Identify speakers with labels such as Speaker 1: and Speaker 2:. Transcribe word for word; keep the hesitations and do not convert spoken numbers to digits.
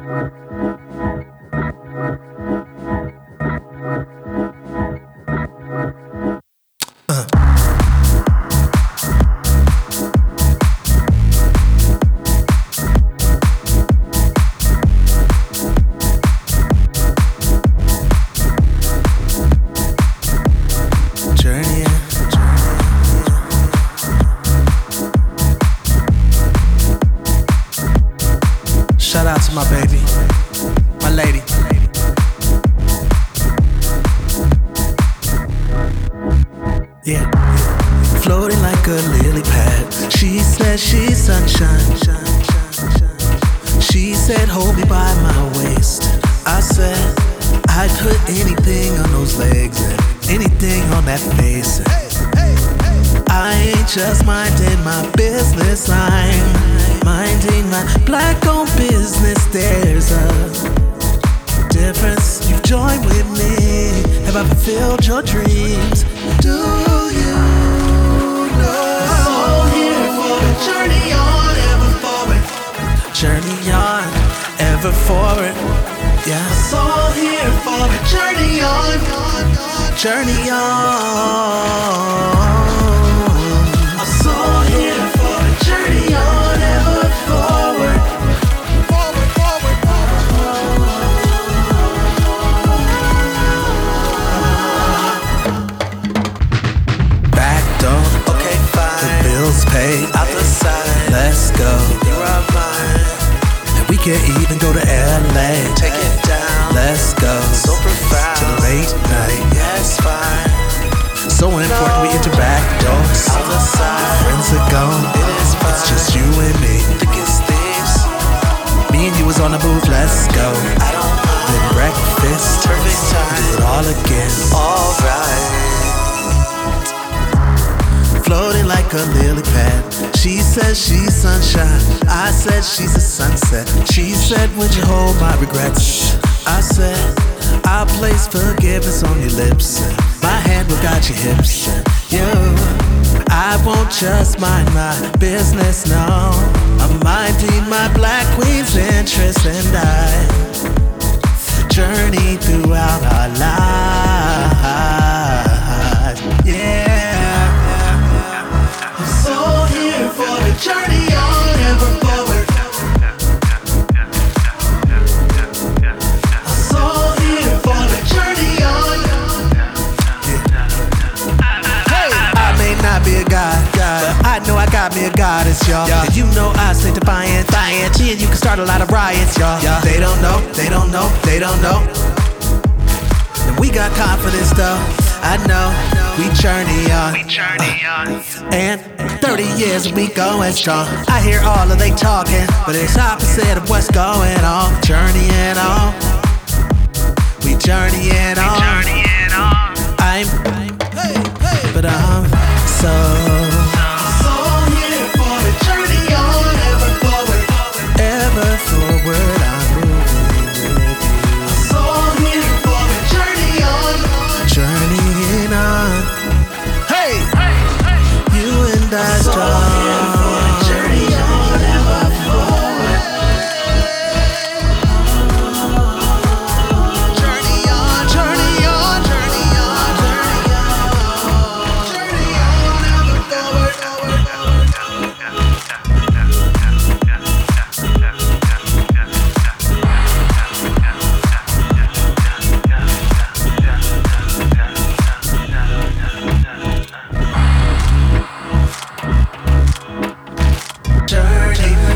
Speaker 1: Just mind my business, no. I'm minding my black queen's interest, and I journey throughout our lives. Yeah, I'm so here for the journey on, ever forward. I'm so here for the journey on. Hey, I may not be a god, but I know I got me a goddess, y'all. Yeah. And you know I stay defiant, defiant. And you can start a lot of riots, y'all. Yeah. They don't know, they don't know, they don't know. And we got confidence, though. I know we journey on, we journey on. And thirty years we going strong. I hear all of they talking, but it's opposite of what's going on. Journeying on, we journeying on. We journeying on. I'm, hey, hey, but I'm so. Forward, I'm moving with you. I'm so here for the journey on, journeying on. Hey, hey, hey. You and I so strong. Here for the journey on, ever forward. Journey on, journey on, journey on, journey on, journey on, ever forward. Journey